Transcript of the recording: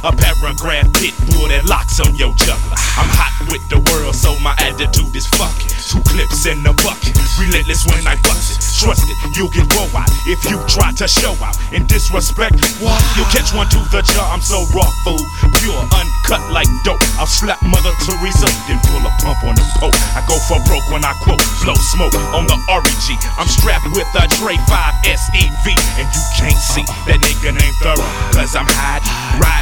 A paragraph pit bull that locks on your juggler. I'm hot with the world, so my attitude is fucking. 2 clips in the bucket, relentless when I bust it. Trust it, you'll get woe out if you try to show out. In disrespect, what? You'll catch one to the jaw. I'm so raw, fool, pure, uncut like dope. I'll slap Mother Teresa, then pull a pump on the Pope. I go for broke when I quote, blow smoke on the REG. I'm strapped with a Dre 5 SEV, and you can't see that nigga named Thorough, cause I'm hiding, riding